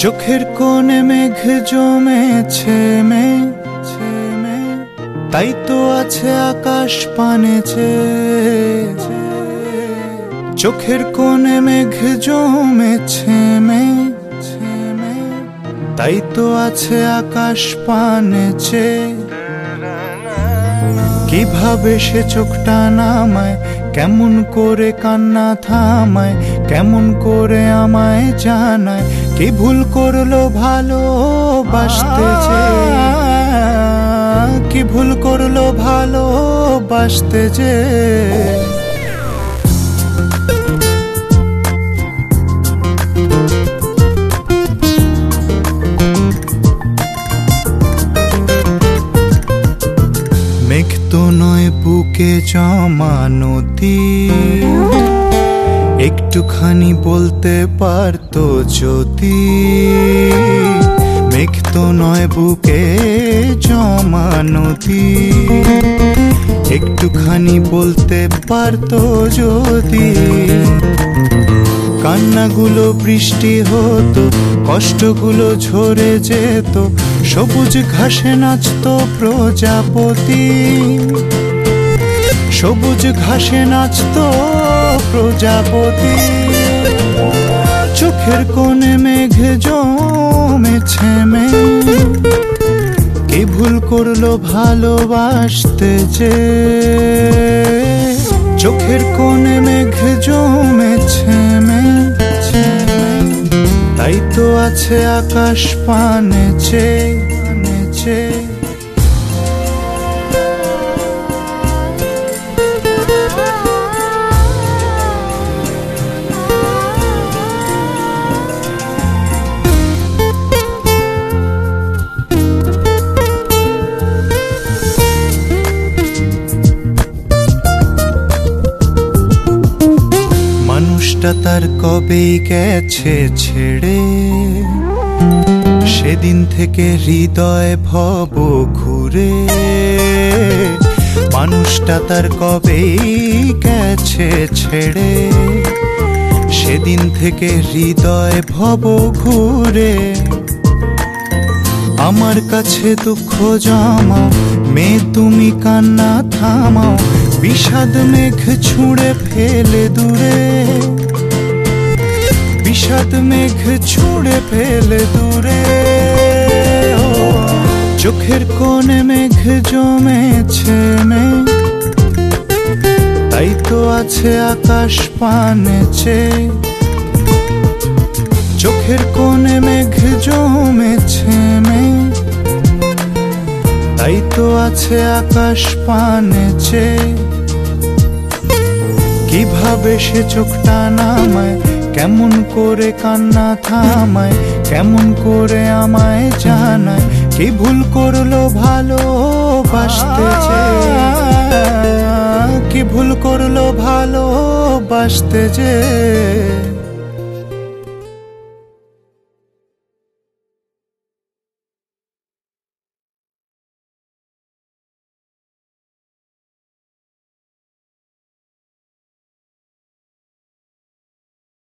চোখের কোণে মেঘ জমেছে তাই তো আছে আকাশ পানে চেয়ে। চোখের কোণে মেঘ জমেছে তাই তো আছে আকাশ পানে চেয়ে। কিভাবে সে চোখটা নামায়, কেমন করে কান্না থামায়, কেমন করে আমায় জানায় কি ভুল করলো ভালোবাসতে চেয়ে, কি ভুল করলো ভালোবাসতে চেয়ে। মেঘ তো নয় বুকে জমা নদী, একটুখানি বলতে পারতো যদি। মেঘ তো নয় বুকে জমা নদী, একটুখানি বলতে পারতো যদি। কান্নাগুলো বৃষ্টি হতো, কষ্টগুলো ঝরে যেত, সবুজ ঘাসে নাচতো প্রজাপতি, সবুজ ঘাসে নাচতো প্রজাপতি। চোখের কোণে মেঘ জমেছে কি ভুল করলো ভালোবাসতে যে। চোখের কোণে মেঘ জমেছে তাই তো আছে আকাশ পানে চেয়ে। মানুষটা তার কবেই গেছে ছেড়ে, সেদিন থেকে হৃদয় ভব ঘুরে। মানুষটা তার কবেই গেছে ছেড়ে, সেদিন থেকে হৃদয় ভব ঘুরে। আমার কাছে দুঃখ জমাও, মেয়ে তুমি কান্না থামাও, বিষাদ মেঘ ছুঁড়ে ফেলে দূরে, বিষাদ মেঘ ছুঁড়ে ফেলে দূরে। চোখের কোণে মেঘ জমেছে তাই তো আছে আকাশ পানে চেয়ে। চোখের কোণে মেঘ জমেছে তাই তো আছে আকাশ পানে চেয়ে। কিভাবে সে চোখটা নামায়, কেমন করে কান্না থামায়, কেমন করে আমায় জানায় কি ভুল করলো ভালোবাসতে চেয়ে, কি ভুল করলো ভালোবাসতে চেয়ে।